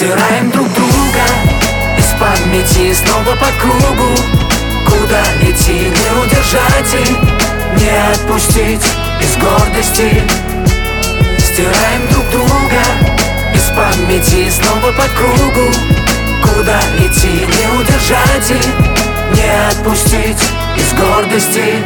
Стираем друг друга из памяти снова по кругу. Куда идти, не удержать и не отпустить из гордости. Стираем друг друга из памяти снова по кругу. Куда идти, не удержать и не отпустить из гордости.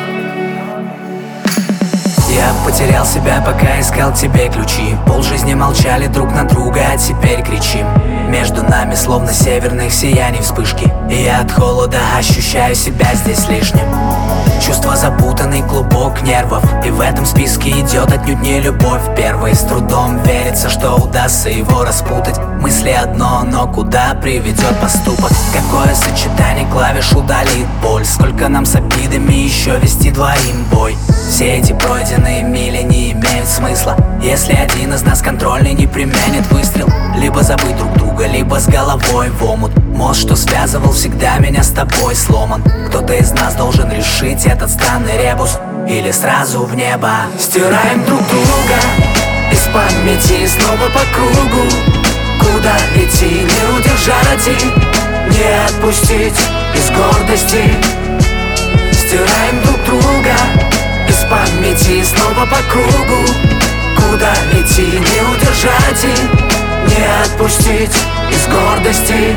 Я потерял себя, пока искал тебе ключи. Полжизни молчали друг на друга, а теперь кричим. Между нами словно северных сияний вспышки. И я от холода ощущаю себя здесь лишним. Чувство запутанный клубок нервов. И в этом списке идет отнюдь не любовь. Первый с трудом верится, что удастся его распутать. Мысли одно, но куда приведет поступок? Какое сочетание клавиш удалит боль? Сколько нам с обидами еще вести двоим бой? Все эти пройденные мили не имеют смысла, если один из нас контрольный не применит выстрел. Либо забыть друг друга, либо с головой в омут. Мост, что связывал всегда меня с тобой, сломан. Кто-то из нас должен решить этот странный ребус, или сразу в небо. Стираем друг друга из памяти снова по кругу. Куда идти, не удержать и не отпустить из гордости. Стираем друг друга из памяти снова по кругу. Куда идти, не удержать и не отпустить из гордости.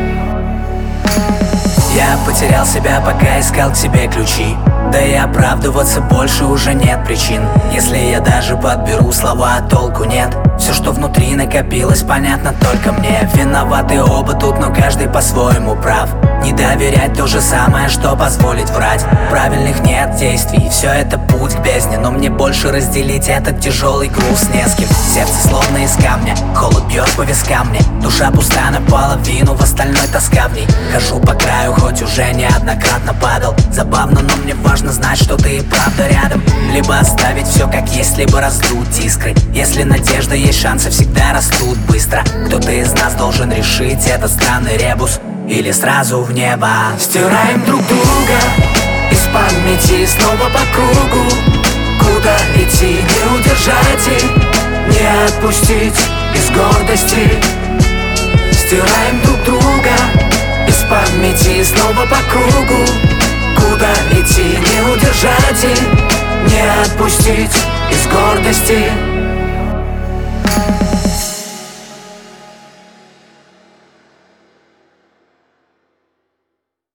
Я потерял себя, пока искал к тебе ключи. Да и оправдываться больше уже нет причин. Если я даже подберу слова, толку нет. Все, что внутри накопилось, понятно только мне. Виноваты оба тут, но каждый по-своему прав. Не доверять то же самое, что позволить врать. Правильных нет действий, все это путь к бездне. Но мне больше разделить этот тяжелый груз не с кем. Сердце словно из камня, холод бьет по вискам мне. Душа пуста наполовину, в остальной тоска в ней. Хожу по краю, хоть уже неоднократно падал. Забавно, но мне важно знать, что ты и правда рядом. Либо оставить все как есть, либо раздуть искры. Если надежда есть, шансы всегда растут быстро. Кто-то из нас должен решить этот странный ребус, или сразу в небо. Стираем друг друга из памяти снова по кругу. Куда идти, не удержать и не отпустить из гордости. Стираем друг друга из памяти снова по кругу. Куда идти, не удержать и не отпустить из гордости.